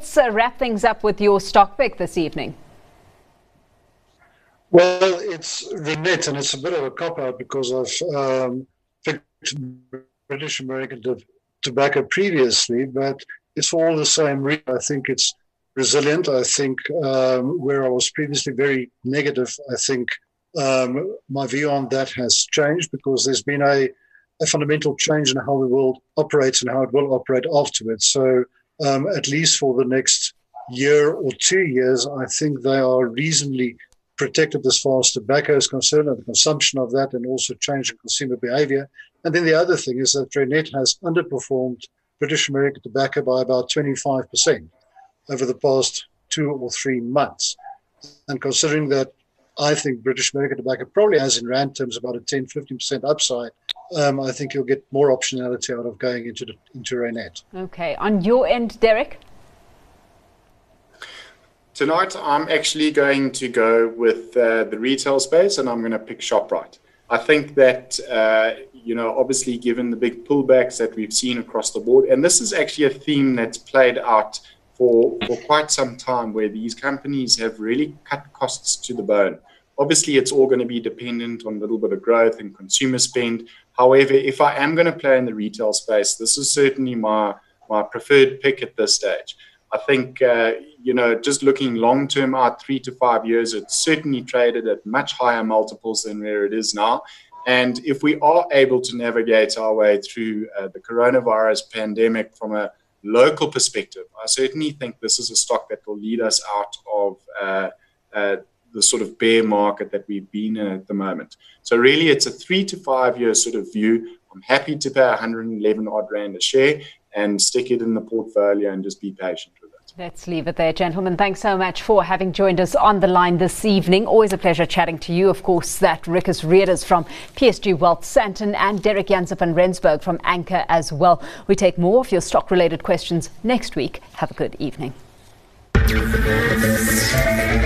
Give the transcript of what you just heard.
let's wrap things up with your stock pick this evening. Well, it's Reinet, and it's a bit of a cop-out because I've picked British American Tobacco previously, but it's for all the same reason. I think it's resilient. I think where I was previously very negative, I think my view on that has changed because there's been a fundamental change in how the world operates and how it will operate afterwards. So at least for the next year or 2 years, I think they are reasonably protected as far as tobacco is concerned and the consumption of that and also change in consumer behavior. And then the other thing is that Reinet has underperformed British American Tobacco by about 25% over the past 2 or 3 months. And considering that I think British American Tobacco probably has in rand terms about a 10-15% upside, I think you'll get more optionality out of going into Reinet. Okay. On your end, Derek? Tonight, I'm actually going to go with the retail space, and I'm going to pick ShopRite. I think that, obviously given the big pullbacks that we've seen across the board, and this is actually a theme that's played out for quite some time where these companies have really cut costs to the bone. Obviously, it's all going to be dependent on a little bit of growth and consumer spend. However, if I am going to play in the retail space, this is certainly my preferred pick at this stage. I think, just looking long-term out 3 to 5 years, it's certainly traded at much higher multiples than where it is now. And if we are able to navigate our way through the coronavirus pandemic from a local perspective, I certainly think this is a stock that will lead us out of the sort of bear market that we've been in at the moment. So really, it's a 3 to 5 year sort of view. I'm happy to pay 111 odd rand a share and stick it in the portfolio and just be patient with it. Let's leave it there, gentlemen. Thanks so much for having joined us on the line this evening. Always a pleasure chatting to you. Of course, that Rikus Readers from PSG Wealth Sandton and Derek Jansen van Rensburg from Anchor as well. We take more of your stock-related questions next week. Have a good evening.